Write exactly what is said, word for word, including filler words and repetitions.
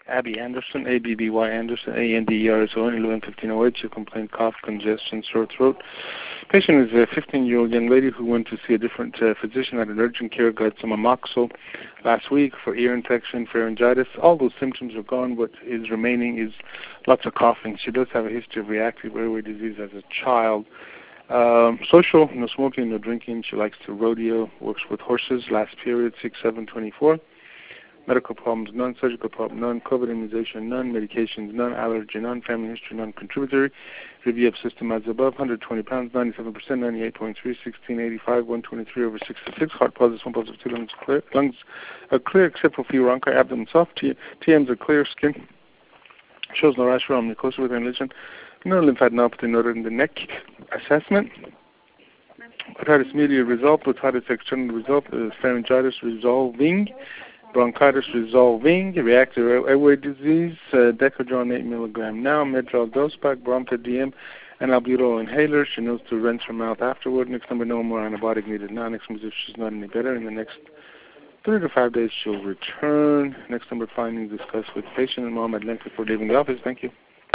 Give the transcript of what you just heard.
Abby Anderson, A B B Y Anderson, A N D E R S O N, eleven fifteen oh eight. She complained cough, congestion, sore throat. Patient is a fifteen-year-old young lady who went to see a different uh, physician at an urgent care, got some Amoxil last week for ear infection, pharyngitis. All those symptoms are gone. What is remaining is lots of coughing. She does have a history of reactive airway disease as a child. Um, social, no smoking, no drinking. She likes to rodeo, works with horses. Last period, six seven twenty-four. Medical problems, none. Surgical problem, none. COVID immunization, none. Medications, none. Allergy, none. Family history, none. Contributory. Review of system as above. one hundred twenty pounds, ninety-seven percent, ninety-eight point three, sixteen eighty-five, one twenty-three over sixty-six. Heart pulses, one pulse of two lungs clear. Lungs are clear except for few rhonchi. Abdomen soft. T- TMs are clear. Skin shows no rash around mucosa within lesion. No lymphadenopathy noted in the neck. Assessment. Otitis media resolved. Otitis external resolved. Uh, pharyngitis resolving. Bronchitis resolving. Reactive airway disease. Uh, Decadron eight milligram now. Medrol dose pack. Bromta D M. And albuterol inhaler. She knows to rinse her mouth afterward. Next number, no more antibiotic needed now. Next number, if she's not any better, in the next three to five days she'll return. Next number, findings discussed with patient and mom at length before leaving the office. Thank you.